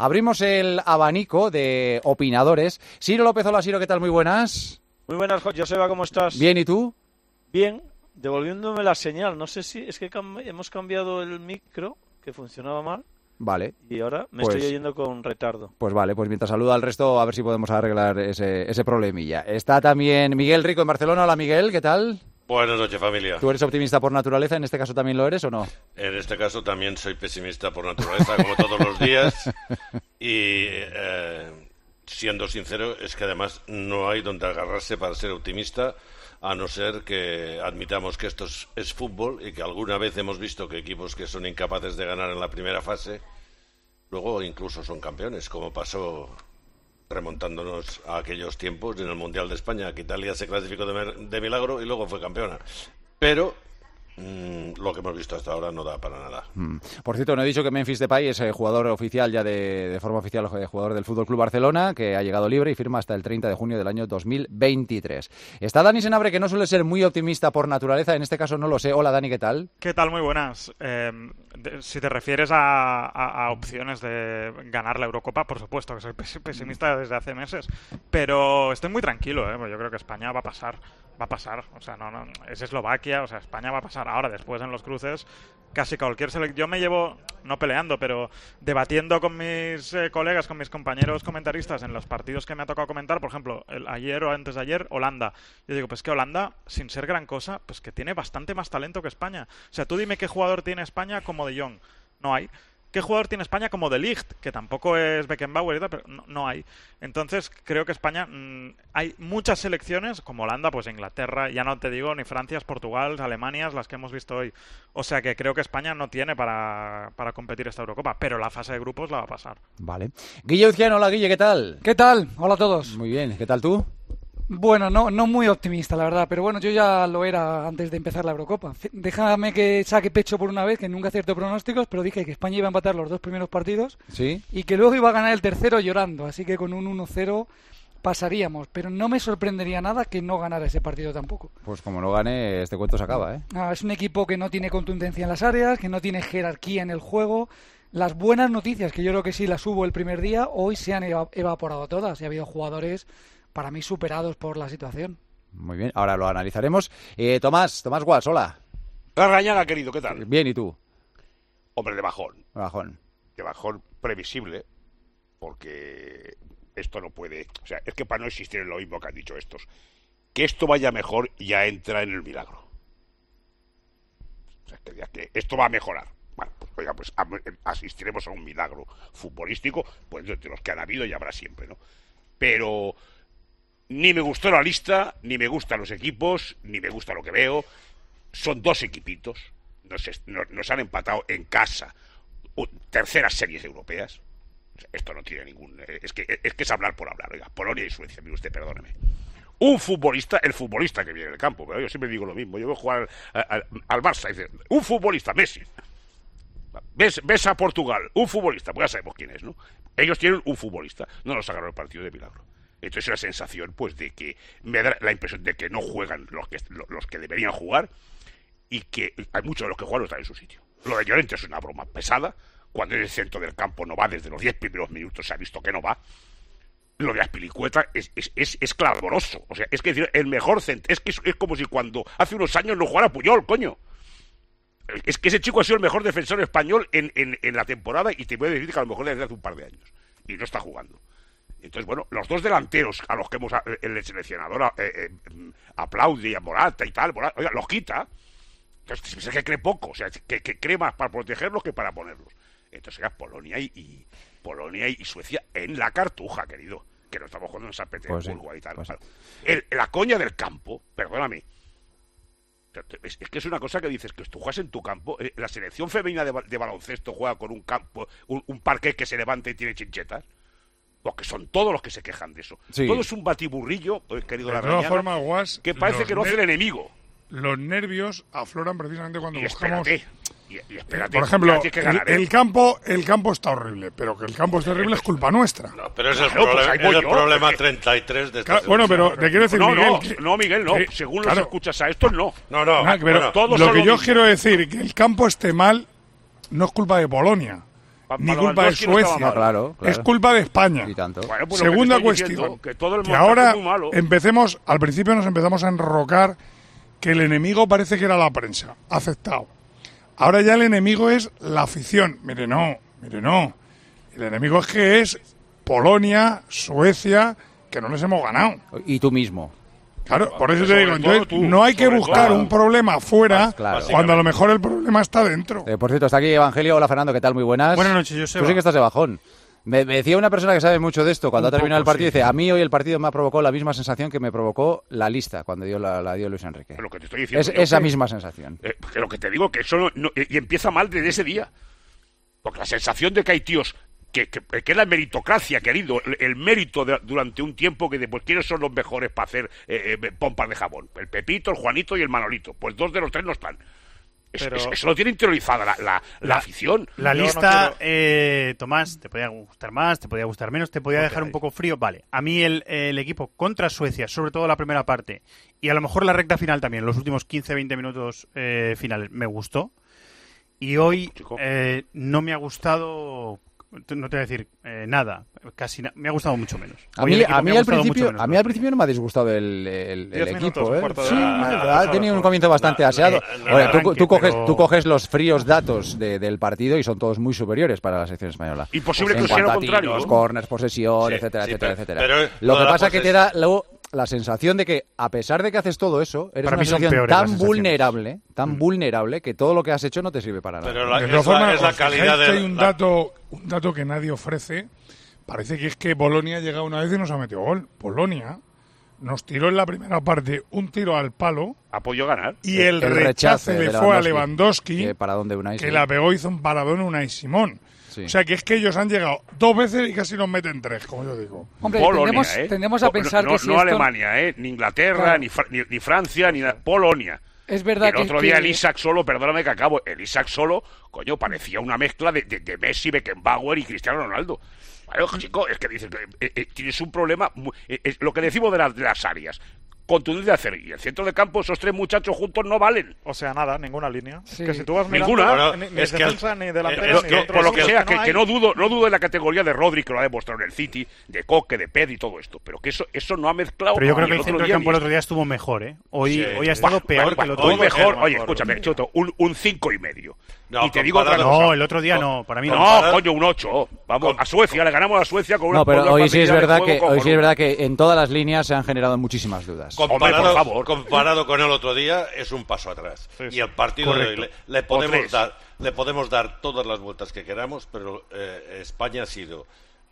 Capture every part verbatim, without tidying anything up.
Abrimos el abanico de opinadores. Ciro López, hola Ciro, ¿qué tal? Muy buenas. Muy buenas, Joseba, ¿cómo estás? Bien, ¿y tú? Bien, devolviéndome la señal. No sé si es que cam- hemos cambiado el micro, que funcionaba mal. Vale. Y ahora me pues, estoy oyendo con retardo. Pues vale, pues mientras saluda al resto, a ver si podemos arreglar ese, ese problemilla. Está también Miguel Rico en Barcelona. Hola Miguel, ¿qué tal? Buenas noches, familia. ¿Tú eres optimista por naturaleza? ¿En este caso también lo eres o no? En este caso también soy pesimista por naturaleza, como todos los días. Y eh, siendo sincero, es que además no hay donde agarrarse para ser optimista, a no ser que admitamos que esto es, es fútbol y que alguna vez hemos visto que equipos que son incapaces de ganar en la primera fase, luego incluso son campeones, como pasó remontándonos a aquellos tiempos en el Mundial de España, que Italia se clasificó de, de milagro y luego fue campeona. Pero mmm, lo que hemos visto hasta ahora no da para nada. Mm. Por cierto, no he dicho que Memphis Depay es eh, jugador oficial ya de, de forma oficial, eh, jugador del F C Barcelona, que ha llegado libre y firma hasta el treinta de junio del año dos mil veintitrés. Está Dani Senabre, que no suele ser muy optimista por naturaleza, en este caso no lo sé. Hola Dani, ¿qué tal? ¿Qué tal? Muy buenas. Eh, de, si te refieres a, a, a opciones de ganar la Eurocopa, por supuesto que soy pesimista desde hace meses, pero estoy muy tranquilo, ¿eh? Yo creo que España va a pasar, va a pasar, o sea, no, no, es Eslovaquia, o sea, España va a pasar. Ahora, después en los cruces, casi cualquier selección, yo me llevo, no peleando, pero debatiendo con mis eh, colegas, con mis compañeros comentaristas en los partidos que me ha tocado comentar, por ejemplo, el, ayer o antes de ayer, Holanda. Yo digo, pues que Holanda, sin ser gran cosa, pues que tiene bastante más talento que España. O sea, tú dime qué jugador tiene España como De Jong. No hay. ¿Qué jugador tiene España como De Ligt? Que tampoco es Beckenbauer y tal, pero no, no hay. Entonces, creo que España... Mmm, hay muchas selecciones, como Holanda, pues Inglaterra, ya no te digo ni Francia, Portugal, Alemania, las que hemos visto hoy. O sea que creo que España no tiene para, para competir esta Eurocopa, pero la fase de grupos la va a pasar. Vale. Guille Uciano, hola Guille, ¿qué tal? ¿Qué tal? Hola a todos. Muy bien, ¿qué tal tú? Bueno, no, no muy optimista, la verdad, pero bueno, yo ya lo era antes de empezar la Eurocopa. Déjame que saque pecho por una vez, que nunca acierto pronósticos, pero dije que España iba a empatar los dos primeros partidos. ¿Sí? Y que luego iba a ganar el tercero llorando, así que con un uno cero pasaríamos, pero no me sorprendería nada que no ganara ese partido tampoco. Pues como no gane, este cuento se acaba, ¿eh? Ah, es un equipo que no tiene contundencia en las áreas, que no tiene jerarquía en el juego. Las buenas noticias, que yo creo que sí las hubo el primer día, hoy se han eva- evaporado todas y ha habido jugadores para mí superados por la situación. Muy bien, ahora lo analizaremos. Eh, Tomás, Tomás Guas, hola. La Rañaga, querido, ¿qué tal? Bien, ¿y tú? Hombre, de bajón. Bajón. De bajón previsible, porque esto no puede... O sea, es que para no existir lo mismo que han dicho estos, que esto vaya mejor ya entra en el milagro. O sea, que, ya que esto va a mejorar. Bueno, pues oiga, pues asistiremos a un milagro futbolístico, pues de los que han habido y habrá siempre, ¿no? Pero... ni me gustó la lista, ni me gustan los equipos, ni me gusta lo que veo. Son dos equipitos. Nos, nos, nos han empatado en casa terceras series europeas. Esto no tiene ningún... Es que es, que es hablar por hablar. Oiga, Polonia y Suecia, mire usted, perdóneme. Un futbolista, el futbolista que viene del campo, pero yo siempre digo lo mismo. Yo voy a jugar al, al, al Barça y dice, un futbolista, Messi. Ves, ves a Portugal, un futbolista, pues ya sabemos quién es, ¿no? Ellos tienen un futbolista. No nos agarró el partido de milagro. Entonces la sensación, pues, de que me da la impresión de que no juegan los que los que deberían jugar y que hay muchos de los que juegan no están en su sitio. Lo de Llorente es una broma pesada. Cuando en el centro del campo no va, desde los diez primeros minutos se ha visto que no va. Lo de Azpilicueta es, es, es, es clamoroso. O sea, es que el mejor centro... Es que es, es como si cuando hace unos años no jugara Puyol, coño. Es que ese chico ha sido el mejor defensor español en, en, en la temporada y te voy a decir que a lo mejor desde hace un par de años. Y no está jugando. Entonces, bueno, los dos delanteros a los que hemos el seleccionador eh, eh, aplaude a Morata y tal, Morata, oiga, los quita. Entonces, es que cree poco, o sea, que, que cree más para protegerlos que para ponerlos. Entonces, era Polonia y, y Polonia y Suecia en la cartuja, querido, que no estamos jugando en San Petersburgo pues sí, y tal. Pues sí. el, la coña del campo, perdóname, es, es que es una cosa que dices, que tú juegas en tu campo, eh, la selección femenina de, de baloncesto juega con un campo, un, un parquet que se levanta y tiene chinchetas. Porque son todos los que se quejan de eso. Sí. Todo es un batiburrillo, querido Larrañaga, forma, Guas, que parece que no hace el enemigo. Los nervios afloran precisamente cuando y buscamos... Espérate, y, y espérate, por ejemplo, que ganar, el, ¿eh? el, campo, el campo está horrible, pero que el campo esté horrible es culpa nuestra. No, pero es el, claro, problema, pues es el problema porque... treinta y tres de esta claro, Bueno, pero te quiero decir, no, Miguel... No, que, no, Miguel, no. Que, Según claro, los escuchas a estos, no. No, no. Ah, pero bueno, todos lo que yo mismo. quiero decir, que el campo esté mal no es culpa de Polonia. pa, ni culpa de Suecia. No, claro, claro. Es culpa de España. Y tanto. Bueno, pues Segunda lo que te estoy cuestión. diciendo, que todo el Que montaje ahora es muy malo. empecemos, al principio nos empezamos a enrocar que el enemigo parece que era la prensa. Aceptado. Ahora ya el enemigo es la afición. Mire, no, mire, no. El enemigo es que es Polonia, Suecia, que no les hemos ganado. Y tú mismo. Claro, por eso te Sobre digo, todo entonces tú, no hay que sobre buscar todo. un problema afuera Claro. cuando a lo mejor el problema está dentro. Eh, por cierto, está aquí Evangelio. Hola, Fernando, ¿qué tal? Muy buenas. Buenas noches, Joseba. Tú sí que estás de bajón. Me, me decía una persona que sabe mucho de esto, cuando Un ha terminado poco, el partido, sí. dice, a mí hoy el partido me ha provocado la misma sensación que me provocó la lista cuando dio la, la dio Luis Enrique. Lo que te estoy diciendo Es yo esa que- misma sensación. Eh, que lo que te digo, que eso no, no- y empieza mal desde ese día. Porque la sensación de que hay tíos, que, que, que es la meritocracia, querido, el, el mérito de- durante un tiempo que de, pues, ¿quiénes son los mejores para hacer eh, eh, pompas de jabón? El Pepito, el Juanito y el Manolito. Pues dos de los tres no están. Es- Pero- es- eso lo tiene interiorizada la, la, la La- afición. La Yo no lista, quiero- eh, Tomás, te podía gustar más, te podía gustar menos, te podía Lo que dejar un hay. poco frío. Vale, a mí el, el equipo contra Suecia, sobre todo la primera parte, y a lo mejor la recta final también, los últimos quince veinte minutos eh, finales, me gustó. Y hoy Chico. eh, no me ha gustado, no te voy a decir eh, nada, casi na- me ha gustado mucho menos. A Hoy mí, el equipo a me mí ha al gustado mucho principio, menos, a mí ¿no? al principio no me ha disgustado el, el, Diez el minutos, equipo, un ¿eh? cuarto de Sí, hora. ha tenido un comienzo bastante No, aseado. no, no, Ahora, tú, arranque, tú coges, pero- tú coges los fríos datos de- del partido y son todos muy superiores para la selección española. Imposible En que sea lo cuanto a contrario, tiros, ¿no? corners, posesión, Sí, etcétera, sí, etcétera, pero- etcétera. pero Lo lo que de la pasa es que te poses- da luego la sensación de que, a pesar de que haces todo eso, eres Para una mí son selección peores las tan sensaciones. vulnerable, tan vulnerable, que todo lo que has hecho no te sirve para nada. Pero la, De es, todas la, formas, es la os fijáis calidad que de... hay un la- dato, un dato que nadie ofrece. Parece que es que Polonia ha llegado una vez y nos ha metido gol. Polonia nos tiró en la primera parte un tiro al palo Apoyo ganar. y el, El rechace, rechace le de fue a Lewandowski, Lewandowski, que para dónde Unai, que sí. la pegó, hizo un paradón Unai Simón. Sí. O sea que es que ellos han llegado dos veces y casi nos meten tres, como yo digo. Hombre, Polonia, tendemos, ¿eh? tendemos a No, pensar no, que si no esto... Alemania, ¿eh? Ni Inglaterra, Claro. ni, Fra- ni, ni Francia, ni nada. Polonia. Es verdad el que... otro día que- el Isaac Solo, perdóname que acabo, el Isaac Solo, coño, parecía una mezcla de, de, de Messi, Beckenbauer y Cristiano Ronaldo. Bueno, chico, es que dices que eh, eh, tienes un problema, mu- eh, es lo que decimos de, las de las áreas. Contundencia de hacer, y el centro de campo, esos tres muchachos juntos no valen. O sea, nada, ninguna línea. Sí. Que si tú vas mirando, Ninguna. ni, ni Es que defensa, el- ni eh, delantero, es ni que, otro, Por lo que es sea, que, no que hay. no dudo no dudo de la categoría de Rodri, que lo ha demostrado en el City, de Coque, de Pedri y todo esto, pero que eso eso no ha mezclado. Pero yo creo ni que el otro centro del día campo ni el otro día estuvo mejor, ¿eh? Hoy, Sí. hoy ha estado Buah, peor buah, que el otro Hoy día. mejor, mejor, oye, mejor. escúchame, Choto, un, un cinco y medio. No, y te digo otra comparado- cosa. No, el otro día no, para mí No, no. comparado- coño, un ocho. Vamos, Com- a Suecia, le ganamos a Suecia con una No, pero con una hoy sí es familia de verdad juego que hoy sí cojonuda. es verdad que en todas las líneas se han generado muchísimas dudas. Comparado, Hombre, por favor. comparado con el otro día, es un paso atrás. Sí, sí. Y el partido de hoy Correcto. le, le O podemos tres. dar, le podemos dar todas las vueltas que queramos, pero eh, España ha sido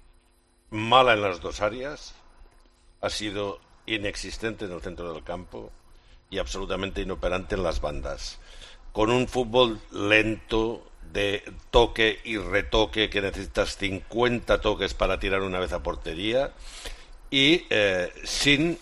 mala en las dos áreas, ha sido inexistente en el centro del campo y absolutamente inoperante en las bandas. Con un fútbol lento, de toque y retoque, que necesitas cincuenta toques para tirar una vez a portería, y eh, sin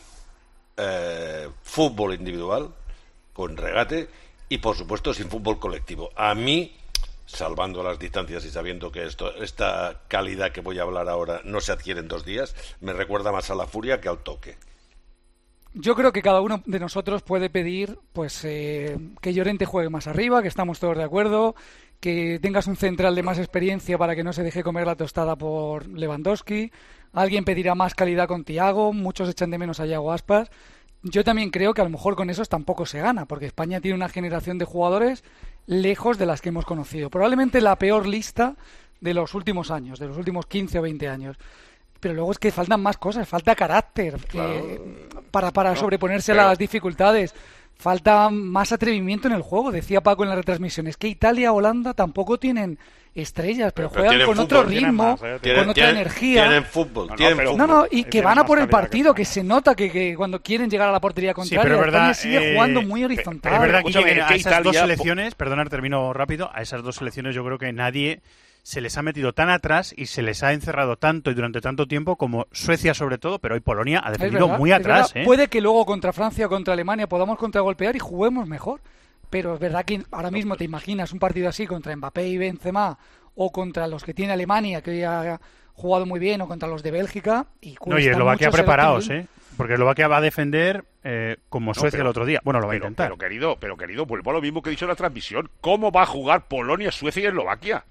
eh, fútbol individual, con regate, y por supuesto sin fútbol colectivo. A mí, salvando las distancias y sabiendo que esto, esta calidad que voy a hablar ahora no se adquiere en dos días, me recuerda más a la furia que al toque. Yo creo que cada uno de nosotros puede pedir pues eh, que Llorente juegue más arriba, que estamos todos de acuerdo, que tengas un central de más experiencia para que no se deje comer la tostada por Lewandowski. Alguien pedirá más calidad con Thiago, muchos echan de menos a Iago Aspas. Yo también creo que a lo mejor con esos tampoco se gana, porque España tiene una generación de jugadores lejos de las que hemos conocido. Probablemente la peor lista de los últimos años, de los últimos quince o veinte años. Pero luego es que faltan más cosas, falta carácter eh, para, para sobreponerse pero- a las dificultades. Falta más atrevimiento en el juego. Decía Paco en la retransmisión, es que Italia, Holanda tampoco tienen estrellas, pero, Pero juegan tienen con fútbol, otro tienen ritmo, más, eh, Tienen, con otra tienen- energía. tienen fútbol, No, no, tienen pero- fútbol. No, no, y Y que tienen van a más por el calidad que partido, que, España. se nota que, que cuando quieren llegar a la portería Sí, contraria, pero es verdad, España sigue eh, jugando muy pe- horizontal. pero es verdad que, Escúchame, que a que esas dos Italia- selecciones, perdona, termino rápido, a esas dos selecciones yo creo que nadie se les ha metido tan atrás y se les ha encerrado tanto y durante tanto tiempo como Suecia sobre todo, pero hoy Polonia ha Es defendido verdad, muy es atrás. verdad. ¿eh? Puede que luego contra Francia o contra Alemania podamos contragolpear y juguemos mejor. Pero es verdad que ahora mismo te imaginas un partido así contra Mbappé y Benzema o contra los que tiene Alemania, que hoy ha jugado muy bien, o contra los de Bélgica. Y No, y cuesta Eslovaquia mucho ser preparaos, optimista. ¿eh? Porque Eslovaquia va a defender eh, como No, Suecia pero- el otro día. Bueno, lo va a Pero, intentar. pero querido, pero querido, vuelvo a lo mismo que he dicho en la transmisión. ¿Cómo va a jugar Polonia, Suecia y Eslovaquia?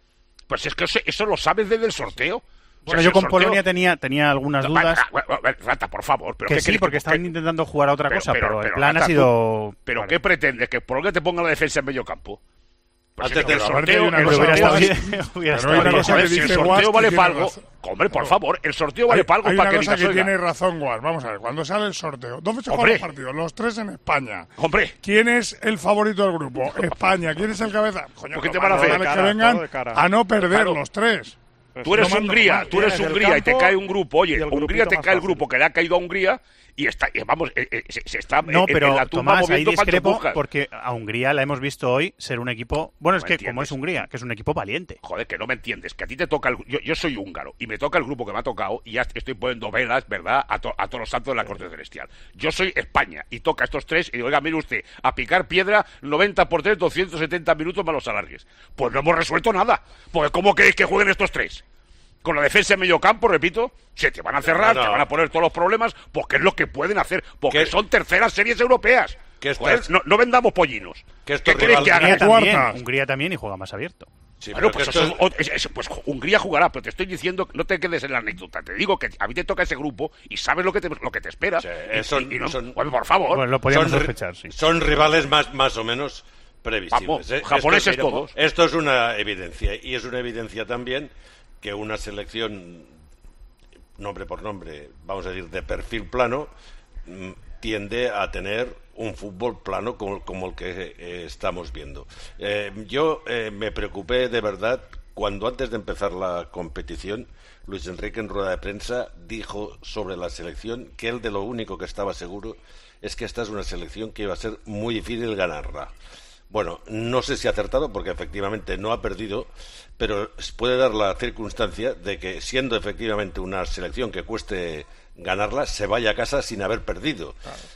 Pues es que eso, eso lo sabes desde el sorteo. Bueno, O sea, yo si con el sorteo- Polonia tenía, tenía algunas No, dudas. va- va- va- Rata, por favor. Pero Que ¿qué sí, quieres porque que- estaban que- intentando jugar a otra pero- cosa, pero- pero, pero, el plan Rata, ha sido... ¿Pero Vale. qué pretendes? ¿Que Polonia te ponga la defensa en medio campo? Pues Antes si de- el pero aparte sorteo, hay una el cosa- Hubiera sorteo- estado Guas- bien, hubiera pero estado hay una bien. cosa Joder, que si el dice sorteo Guas que vale tiene para algo. razón. Hombre, por No. favor, el sorteo vale Hay, para algo hay para una que cosa digas, que oiga, tiene razón, Guas. Vamos a ver, cuando sale el sorteo, ¿dónde se Hombre. juegan los partidos? Los tres en España. Hombre, ¿Quién es el favorito del grupo? España. ¿Quién es el cabeza? Coño, ¿Por qué lo te van a más hacer? normal es Cara, que vengan todo de cara. a no perder Claro. los tres. tú eres no mando Hungría, mal. tú eres Tienes el Hungría y te campo cae un grupo. Oye, y el Hungría grupito te más cae el fácil. grupo que le ha caído a Hungría y está, y vamos, eh, eh, se, se está No, en, pero en la tumba Tomás, ahí moviendo discrepo panchopuscas. porque a Hungría la hemos visto hoy ser un equipo... Bueno, es No que entiendes. como es Hungría, que es un equipo valiente. Joder, que no me entiendes, que a ti te toca el... Yo, yo soy húngaro y me toca el grupo que me ha tocado y ya estoy poniendo velas, ¿verdad?, a, to- a todos los santos de la corte celestial. Yo soy España y toca a estos tres y digo, oiga, mire usted, a picar piedra, noventa por tres, doscientos setenta minutos más los alargues. Pues no hemos resuelto nada, porque ¿cómo queréis que jueguen estos tres? Con la defensa en medio campo, repito, se te van a cerrar, No, no. te van a poner todos los problemas, porque es lo que pueden hacer, porque ¿Qué? son terceras series europeas. ¿Qué estás- Joder, no, no vendamos pollinos. Que estos ¿Qué queréis que rivales- hagan? Hungría también, cuartas. Hungría también y juega más abierto. Sí, Claro, pero pues, que eso esto- es- es- es- pues Hungría jugará, pero te estoy diciendo, no te quedes en la anécdota. Te digo que a mí te toca ese grupo y sabes lo que te, lo que te espera. Sí, Y- eh, son- y- y no- son- Bueno, por favor. Bueno, lo podíamos son, ri- sospechar, sí. son rivales más, más o menos previsibles. Vamos, ¿eh? japoneses esto, es- todos. Esto es una evidencia. Y es una evidencia también que una selección, nombre por nombre, vamos a decir, de perfil plano, mm, tiende a tener un fútbol plano como, como el que eh, estamos viendo. Eh, yo eh, me preocupé de verdad cuando antes de empezar la competición Luis Enrique en rueda de prensa dijo sobre la selección que él de lo único que estaba seguro es que esta es una selección que iba a ser muy difícil ganarla. Bueno, no sé si ha acertado porque efectivamente no ha perdido, pero puede dar la circunstancia de que siendo efectivamente una selección que cueste ganarla, se vaya a casa sin haber perdido.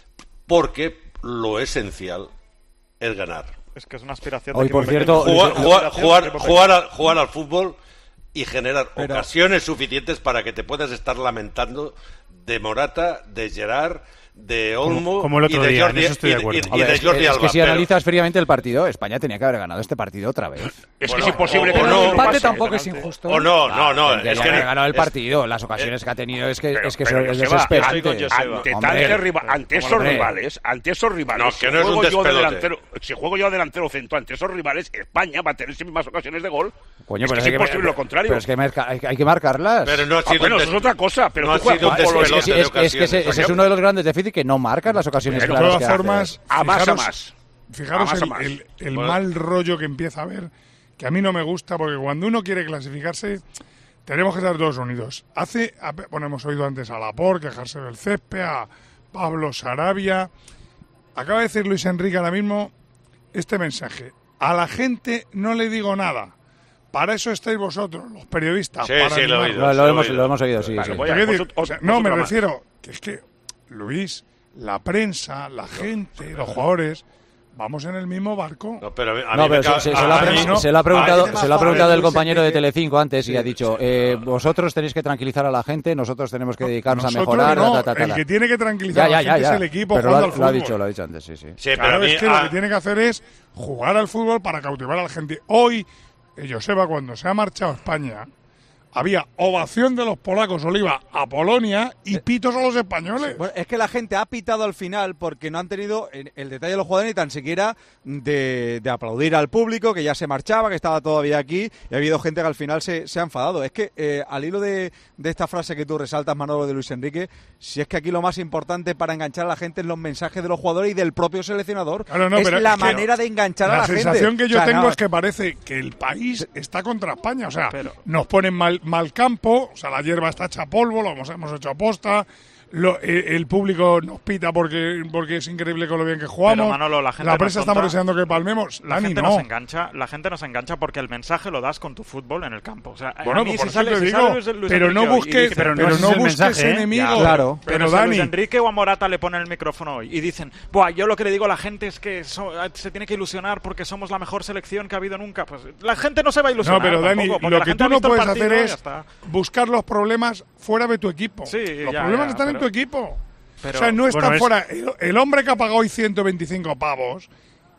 Porque lo esencial es ganar. Es que es una aspiración. Hoy, de por equipo cierto, pequeño. Jugar, Es una jugar, aspiración jugar, de equipo jugar, al, jugar al fútbol y generar Pero- ocasiones suficientes para que te puedas estar lamentando de Morata, de Gerard, de Olmo Como- como el otro y de día, en Jordi, eso estoy de y- acuerdo. y- y Hombre, de es, que- Jordi es Alba. que si pero- analizas fríamente el partido, España tenía que haber ganado este partido otra vez. Es Bueno, que es imposible o- que o no, no, no el empate pase. tampoco es penalti. injusto. O no, no, no. Tendría Es que que haber ganado el es- partido. Las ocasiones que ha tenido es que Pero- es, que pero, eso es Joseba, desesperante. estoy con Joseba. Ante, Hombre, tal riva- ante esos hombre. rivales, ante esos rivales, No, si que no es un juego yo de despelote. delantero, si juego yo de delantero centro ante esos rivales, España va a tener siempre más ocasiones de gol. Coño, es pero que es hay que- imposible lo contrario. Pero es que marca- hay, hay que marcarlas. Pero no ha Ah, sido bueno, un eso es des- otra cosa, pero no tú ha juegas sido un fútbol, es, que, despelote es, de que- es que ese, ocasiones. ese es uno de los grandes déficits que no marcas las ocasiones De claras todas que haces. formas, a más a fijaros- más. Fijaros A más a el, más. el- el Bueno. mal rollo que empieza a haber, que a mí no me gusta, porque cuando uno quiere clasificarse, tenemos que estar todos unidos. Hace, a- bueno, hemos oído antes a Laporte quejarse del césped, a Pablo Sarabia. Acaba de decir Luis Enrique ahora mismo este mensaje. A la gente no le digo nada. Para eso estáis vosotros, los periodistas. Sí, para sí, lo he animarnos. oído. Lo, lo sí, hemos, oído. lo hemos oído, sí. Claro, sí. voy Te a- quiero decir, vosotros- o sea, no, me vosotros más. refiero que es que, Luis, la prensa, la gente, los jugadores, vamos en el mismo barco. No, pero a mí- a No, mí me pero se, ca- se- a- se lo ha, a mí pre- no. se lo ha preguntado, Ah, se lo ha preguntado el Luis compañero de Enrique. Telecinco antes y ha dicho, eh, vosotros tenéis que tranquilizar a la gente, nosotros tenemos que dedicarnos Nosotros a mejorar. no, ta, ta, ta, el ta. que tiene que tranquilizar Ya, a ya, la gente ya, ya. es el equipo Pero lo jugando ha, al lo ha fútbol. dicho, lo ha dicho antes, sí, sí. Sí, pero Claro, a mí- es que lo ah, que tiene que hacer es jugar al fútbol para cautivar a la gente. Hoy, eh, Joseba, cuando se ha marchado a España, había ovación de los polacos, Oliva, a Polonia y pitos a los españoles. Bueno, es que la gente ha pitado al final porque no han tenido el, el detalle de los jugadores ni tan siquiera de, de aplaudir al público, que ya se marchaba, que estaba todavía aquí, y ha habido gente que al final se, se ha enfadado. Es que eh, al hilo de, de esta frase que tú resaltas, Manolo, de Luis Enrique, si es que aquí lo más importante para enganchar a la gente es los mensajes de los jugadores y del propio seleccionador. Claro, no, es pero la es que manera de enganchar a La la gente. sensación que yo O sea, tengo no, es que parece que el país está contra España. O sea, Pero- nos ponen mal, mal campo, o sea, la hierba está hecha polvo, lo hemos, hemos hecho aposta. Lo, eh, el público nos pita porque, porque es increíble con lo bien que jugamos. Pero, Manolo, la gente no es prensa estamos tonta. deseando que palmemos. La Lani, gente no. nos engancha, la gente nos engancha porque el mensaje lo das con tu fútbol en el campo. O sea, a Bueno, mí pues por si eso sale, te si digo, sale Luis- Luis pero Enrique no hoy y busques, dice, pero pero no no, ese es el busques mensaje, ¿eh? enemigos. Ya, claro. Pero, Pero si a Dani, Luis Enrique o a Morata le pone el micrófono hoy y dicen, Buah, yo lo que le digo a la gente es que so- se tiene que ilusionar porque somos la mejor selección que ha habido nunca. Pues la gente no se va a ilusionar. no, pero Dani, tampoco, porque lo la que gente tú ha no visto el puedes partido hacer y ya es está. buscar los problemas fuera de tu equipo. Sí, los ya, problemas ya, están en pero- tu equipo. pero- o sea, no está Bueno, es- fuera. El, el hombre que ha pagado hoy ciento veinticinco pavos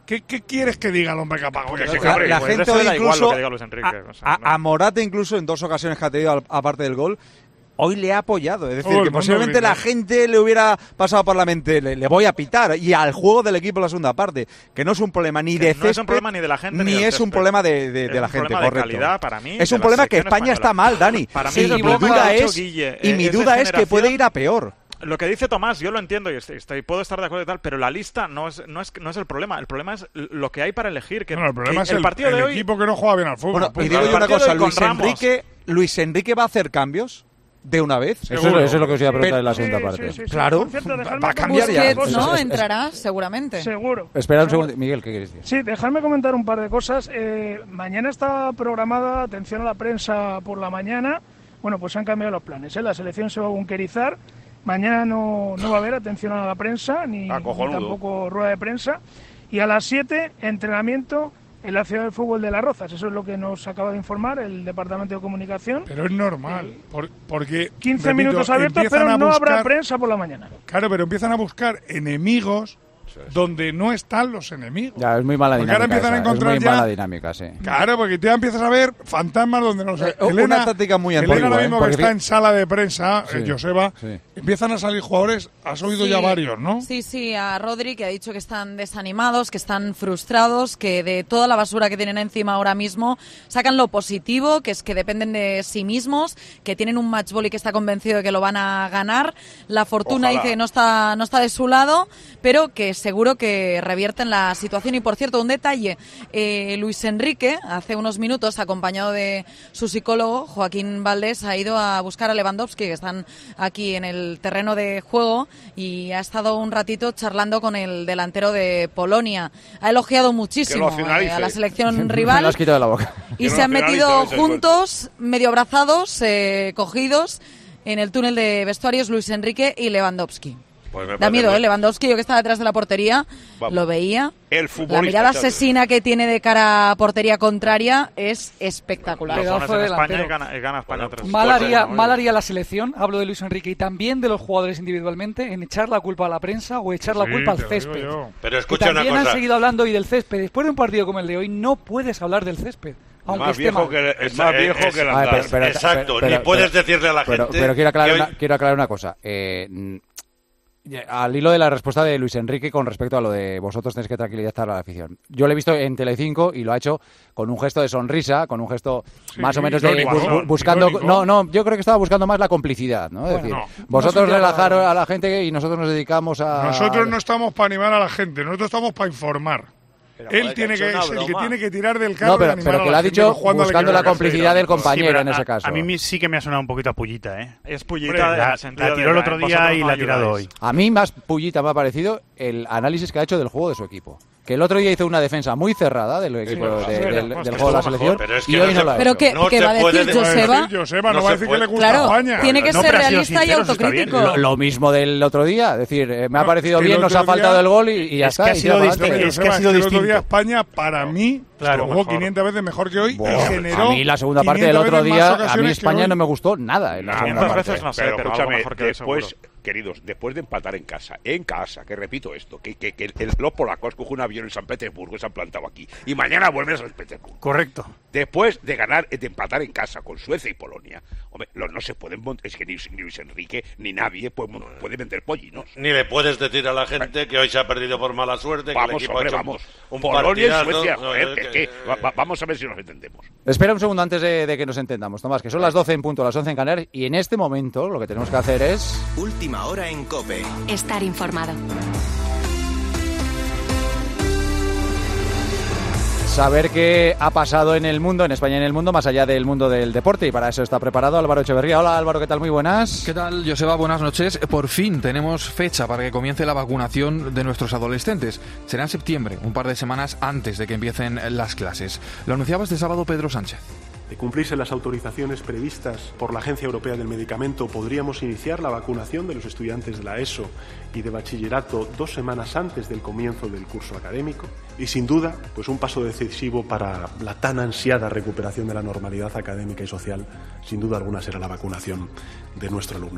¿Qué, ¿Qué quieres que diga el hombre que ha pagado? Que eso? se La, cabre. la Pues gente eso hoy le da igual incluso lo que diga Luis Enrique, a, o sea, a- a Morata incluso en dos ocasiones que ha tenido aparte del gol hoy le ha apoyado, es decir, Todo el que mundo posiblemente grita. la gente le hubiera pasado por la mente, le, le voy a pitar, y al juego del equipo en la segunda parte, que no es un problema ni Que de no es un césped, problema ni de la gente, ni ni del es un césped. problema de, de- de Es la un gente, problema de correcto. calidad para mí Es de un la problema que selección España española. está mal, Dani, Para mí y es el mi problema duda que ha dicho es, Guille, y eh, mi es de duda es que generación. puede ir a peor. Lo que dice Tomás, yo lo entiendo y estoy, estoy- puedo estar de acuerdo y tal, pero la lista no es, no es, no es el problema. El problema es lo que hay para elegir. Que, Bueno, el problema que es el, partido el de hoy, equipo que no juega bien al fútbol. Bueno, punto. y digo yo el una partido de cosa, hoy con Luis Ramos. Enrique, Luis Enrique va a hacer cambios de una vez. Eso, Seguro. eso es lo que os iba a preguntar Pero- en la segunda Sí, parte. sí, sí, sí. Claro, Por cierto, dejadme va a cambiar ya. comentar Busquets, cosas. ¿no? es- es- Entrará, seguramente. Seguro. Espera un Seguro. segundo. Miguel, ¿qué quieres decir? Sí, dejadme comentar un par de cosas. Eh, mañana está programada atención a la prensa por la mañana. Bueno, pues se han cambiado los planes. ¿eh? La selección se va a bunkerizar. Mañana no, no va a haber atención a la prensa, ni, Ah, ni cojonudo. tampoco rueda de prensa. Y a las siete, entrenamiento en la Ciudad del Fútbol de Las Rozas. Eso es lo que nos acaba de informar el Departamento de Comunicación. Pero es normal, por- porque... quince repito, minutos abiertos, empiezan pero a no habrá buscar- prensa por la mañana. Claro, pero empiezan a buscar enemigos donde no están los enemigos. Ya, es muy mala Porque ahora dinámica. empiezan a esa, es encontrar muy ya- mala dinámica, sí. Claro, porque tú ya empiezas a ver fantasmas donde no sé. Eh, una Elena, táctica muy Elena antigua, ahora ¿eh? mismo Porque que está fi- en sala de prensa, Sí, eh, Joseba, sí. empiezan a salir jugadores, has oído Sí. ya varios, ¿no? Sí, sí, a Rodri, que ha dicho que están desanimados, que están frustrados, que de toda la basura que tienen encima ahora mismo sacan lo positivo, que es que dependen de sí mismos, que tienen un match ball y que está convencido de que lo van a ganar. La fortuna Ojalá. dice que no está, no está de su lado, pero que seguro que revierten la situación. Y por cierto, un detalle, eh, Luis Enrique, hace unos minutos, acompañado de su psicólogo, Joaquín Valdés, ha ido a buscar a Lewandowski, que están aquí en el terreno de juego, y ha estado un ratito charlando con el delantero de Polonia. Ha elogiado muchísimo Que lo finalice. eh, a la selección Me lo rival has quitado de la boca. y Que se no han finalice, metido ese es juntos, medio abrazados, eh, cogidos, en el túnel de vestuarios Luis Enrique y Lewandowski. Pues me Da parece miedo, muy- ¿eh? Lewandowski, yo que estaba detrás de la portería, Vamos. lo veía. El La futbolista, mirada chato. asesina que tiene de cara a portería contraria es espectacular. lo Pedazo pones en de España y delantero. gana, y gana España tres. Mal Pues, haría, bueno, mal haría la selección, hablo de Luis Enrique y también de los jugadores individualmente, en echar la culpa a la prensa o echar la Sí, culpa al te lo digo césped. yo. Pero Que escucha una también han cosa. seguido hablando hoy del césped. Después de un partido como el de hoy, no puedes hablar del césped. Aunque Más esté viejo mal. que el, Es- más es- viejo es- que el A ver, andar. pero- Exacto, pero- ni pero- puedes decirle a la Pero, gente. pero quiero, aclarar que hoy- una, quiero aclarar una cosa. Eh, mm, al hilo de la respuesta de Luis Enrique con respecto a lo de vosotros tenéis que tranquilizar a la afición. Yo lo he visto en Telecinco y lo ha hecho con un gesto de sonrisa, con un gesto Sí, más o menos de irónico, bu- bu- ¿no? buscando. Irónico. No, no, yo creo que estaba buscando más la complicidad, ¿no? Es Bueno, decir, no. vosotros No es un relajar diálogo. a la gente y nosotros nos dedicamos a. Nosotros no estamos para animar a la gente, nosotros estamos para informar. Pero, Él joder, tiene ha que hecho es una el que broma. tiene que tirar del carro No, pero, de animar pero a que la lo ha gente, dicho no jugando al buscando equipo la de casa. complicidad del Sí, compañero pero en ese a- caso. A mí me- sí que me ha sonado un poquito a pullita, ¿eh? Es Hombre, pullita en la, el sentido la de, tiró el otro vosotros día y no la ha tirado hoy. ayudáis. A mí más pullita me ha parecido el análisis que ha hecho del juego de su equipo. Que el otro día hizo una defensa muy cerrada del equipo pero de- sí, del, pero del pues, juego de la estuvo selección mejor, pero es que y no hoy se- no lo ha Pero hecho. que, No que se va a puede decir decir- Joseba. Joseba, no, No va a se decir puede. que le gusta Claro, España. tiene que No, ser pero ha sido realista y sincero, eso está bien. autocrítico. Lo, lo mismo del otro día, es decir, eh, me ha No, parecido que el bien, nos otro ha faltado día- el gol y, y ya Es está. que ha y sido tira distinto. para Es Joseba, que ha sido el otro día distinto. España, para mí, Claro, jugó mejor. quinientas veces mejor que hoy Buah, y generó a mí la segunda parte del quinientas otro veces más día, a ocasiones mí que España hoy. no me gustó nada en la Nah, segunda quinientas parte. veces no sé, pero pero algo escúchame, mejor que hoy después, seguro. queridos, después de empatar en casa, en casa, que repito esto, que, que, que el- los polacos cogen un avión en San Petersburgo y se han plantado aquí, y mañana vuelven a San Petersburgo. Correcto. Después de ganar, de empatar en casa con Suecia y Polonia, hombre, los no se pueden mont- es que ni, ni Luis Enrique ni nadie puede, mon- puede vender pollinos. Ni le puedes decir a la gente que hoy se ha perdido por mala suerte, que el Vamos, equipo hombre, ha hecho vamos. un Polonia y partidazo, Suecia, no, joder, que- que- que- va- va- vamos a ver si nos entendemos. Espera un segundo antes de, de que nos entendamos, Tomás, que son las doce en punto, las once en Canarias, y en este momento lo que tenemos que hacer es... Última hora en COPE. Estar informado. Saber qué ha pasado en el mundo, en España y en el mundo, más allá del mundo del deporte. Y para eso está preparado Álvaro Echeverría. Hola Álvaro, ¿qué tal? Muy buenas. ¿Qué tal, Joseba? Buenas noches. Por fin tenemos fecha para que comience la vacunación de nuestros adolescentes. Será en septiembre, un par de semanas antes de que empiecen las clases. Lo anunciaba este sábado Pedro Sánchez. De cumplirse las autorizaciones previstas por la Agencia Europea del Medicamento, podríamos iniciar la vacunación de los estudiantes de la ESO y de bachillerato dos semanas antes del comienzo del curso académico. Y sin duda, pues un paso decisivo para la tan ansiada recuperación de la normalidad académica y social, sin duda alguna será la vacunación de nuestro alumnado.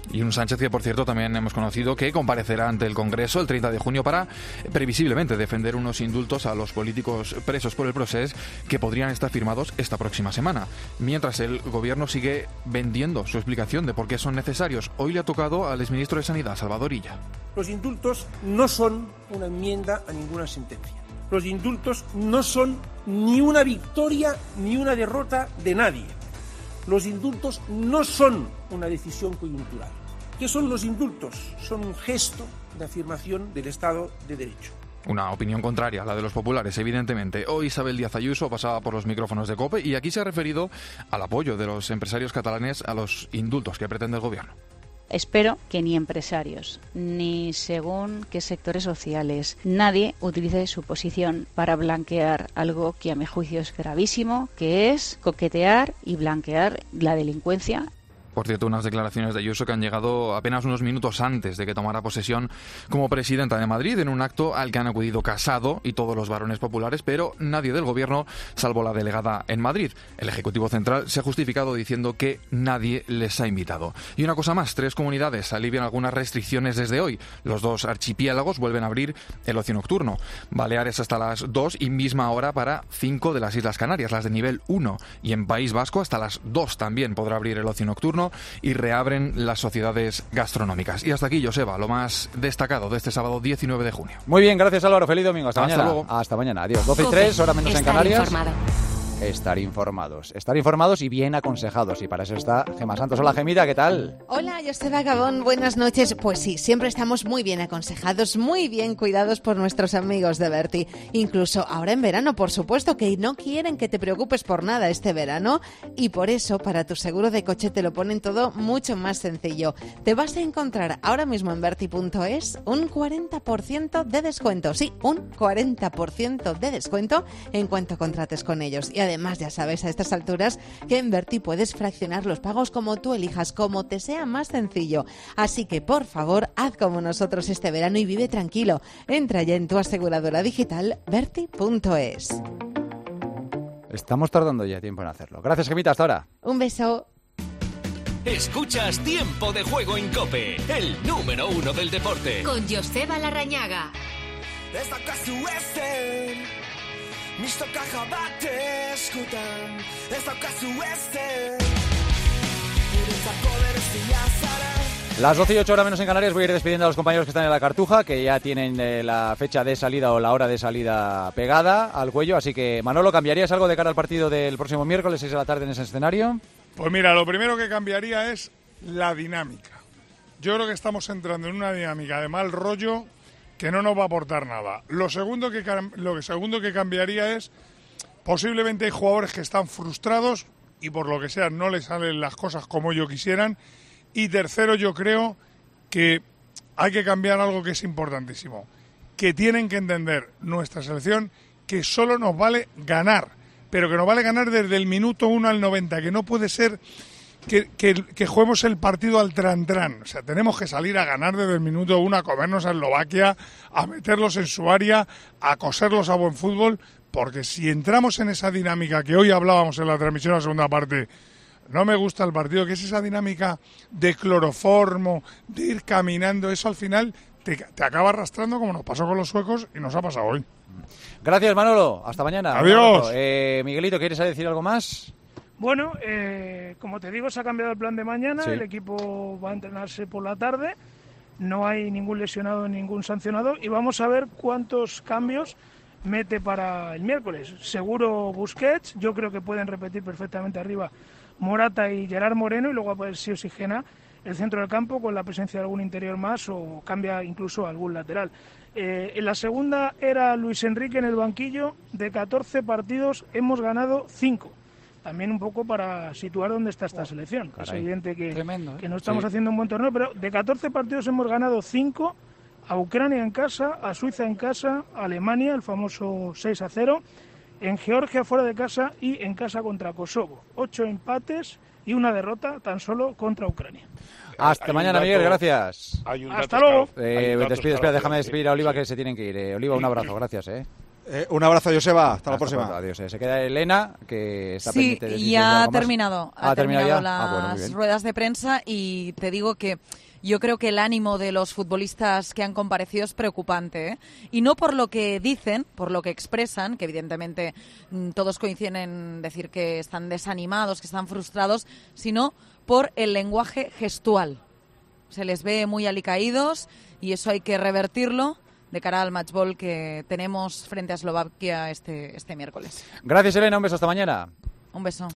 Y un Sánchez que, por cierto, también hemos conocido que comparecerá ante el Congreso el treinta de junio para, previsiblemente, defender unos indultos a los políticos presos por el Procés que podrían estar firmados esta próxima semana. Mientras el Gobierno sigue vendiendo su explicación de por qué son necesarios. Hoy le ha tocado al exministro de Sanidad, Salvador Illa. Los indultos no son una enmienda a ninguna sentencia. Los indultos no son ni una victoria ni una derrota de nadie. Los indultos no son una decisión coyuntural. ¿Qué son los indultos? Son un gesto de afirmación del Estado de Derecho. Una opinión contraria a la de los populares, evidentemente. Hoy Isabel Díaz Ayuso pasaba por los micrófonos de COPE y aquí se ha referido al apoyo de los empresarios catalanes a los indultos que pretende el Gobierno. Espero que ni empresarios, ni según qué sectores sociales, nadie utilice su posición para blanquear algo que a mi juicio es gravísimo, que es coquetear y blanquear la delincuencia. Por cierto, unas declaraciones de Ayuso que han llegado apenas unos minutos antes de que tomara posesión como presidenta de Madrid, en un acto al que han acudido Casado y todos los varones populares, pero nadie del Gobierno, salvo la delegada en Madrid. El Ejecutivo Central se ha justificado diciendo que nadie les ha invitado. Y una cosa más, tres comunidades alivian algunas restricciones desde hoy. Los dos archipiélagos vuelven a abrir el ocio nocturno. Baleares hasta las dos y misma hora para cinco de las Islas Canarias, las de nivel uno. Y en País Vasco hasta las dos también podrá abrir el ocio nocturno y reabren las sociedades gastronómicas. Y hasta aquí, Joseba, lo más destacado de este sábado diecinueve de junio. Muy bien, gracias Álvaro, feliz domingo, hasta, Hasta mañana. luego. Hasta mañana, adiós. doce y tres, hora menos en Canarias. Informado. Estar informados, estar informados y bien aconsejados. Y para eso está Gemma Santos. Hola, Gemita, ¿qué tal? Hola, Joseba Gabón, buenas noches. Pues sí, siempre estamos muy bien aconsejados, muy bien cuidados por nuestros amigos de Berti. Incluso ahora en verano, por supuesto, que no quieren que te preocupes por nada este verano. Y por eso, para tu seguro de coche te lo ponen todo mucho más sencillo. Te vas a encontrar ahora mismo en Berti punto es un cuarenta por ciento de descuento. Sí, un cuarenta por ciento de descuento en cuanto contrates con ellos. Y además, Además, ya sabes a estas alturas que en Berti puedes fraccionar los pagos como tú elijas, como te sea más sencillo. Así que, por favor, haz como nosotros este verano y vive tranquilo. Entra ya en tu aseguradora digital Berti punto es. Estamos tardando ya tiempo en hacerlo. Gracias, Gemita, hasta ahora. Un beso. Escuchas Tiempo de Juego en COPE, el número uno del deporte. Con Joseba Larrañaga. Las doce y ocho horas menos en Canarias. Voy a ir despidiendo a los compañeros que están en la Cartuja, que ya tienen eh, la fecha de salida o la hora de salida pegada al cuello. Así que, Manolo, ¿cambiarías algo de cara al partido del próximo miércoles, seis de la tarde, en ese escenario? Pues mira, lo primero que cambiaría es la dinámica. Yo creo que estamos entrando en una dinámica de mal rollo que no nos va a aportar nada. Lo segundo que, lo segundo que cambiaría es, posiblemente hay jugadores que están frustrados y por lo que sea no les salen las cosas como ellos quisieran. Y tercero, yo creo que hay que cambiar algo que es importantísimo, que tienen que entender nuestra selección que solo nos vale ganar, pero que nos vale ganar desde el minuto uno al noventa, que no puede ser que, que, que juguemos el partido al tran-tran. O sea, tenemos que salir a ganar desde el minuto uno, a comernos a Eslovaquia, a meterlos en su área, a coserlos a buen fútbol, porque si entramos en esa dinámica que hoy hablábamos en la transmisión, la segunda parte, no me gusta el partido, que es esa dinámica de cloroformo, de ir caminando, eso al final te, te acaba arrastrando como nos pasó con los suecos y nos ha pasado hoy. Gracias, Manolo. Hasta mañana. Adiós. Eh, Miguelito, ¿quieres decir algo más? Bueno, eh, como te digo, se ha cambiado el plan de mañana. Sí. El equipo va a entrenarse por la tarde. No hay ningún lesionado, ningún sancionado. Y vamos a ver cuántos cambios mete para el miércoles. Seguro Busquets. Yo creo que pueden repetir perfectamente arriba Morata y Gerard Moreno. Y luego a ver si oxigena el centro del campo con la presencia de algún interior más o cambia incluso algún lateral. Eh, en la segunda era Luis Enrique en el banquillo. De catorce partidos hemos ganado cinco. También un poco para situar dónde está esta selección. Caray. Es evidente que, Tremendo, ¿eh? que no estamos Sí. haciendo un buen torneo, pero de catorce partidos hemos ganado cinco, a Ucrania en casa, a Suiza en casa, a Alemania, el famoso seis a cero, en Georgia fuera de casa y en casa contra Kosovo. Ocho empates y una derrota tan solo contra Ucrania. Hasta Hay mañana, un dato- Miguel, gracias. hay un Hasta dato luego. escal- hay Eh, un dato despide, espera, escalofriante. déjame despedir a Oliva, que se tienen que ir. Eh, Oliva, un abrazo, gracias. Eh. Eh, un abrazo, Joseba. Hasta, Hasta la próxima. Pronto, adiós. Se queda Elena, que está sí, pendiente de y ha algo más. terminado. Ah, Ha terminado ya? las Ah, bueno, muy bien. ruedas de prensa y te digo que yo creo que el ánimo de los futbolistas que han comparecido es preocupante, ¿eh? Y no por lo que dicen, por lo que expresan, que evidentemente mm, todos coinciden en decir que están desanimados, que están frustrados, sino por el lenguaje gestual. Se les ve muy alicaídos y eso hay que revertirlo de cara al matchball que tenemos frente a Eslovaquia este, este miércoles. Gracias, Elena. Un beso. Hasta mañana. Un beso.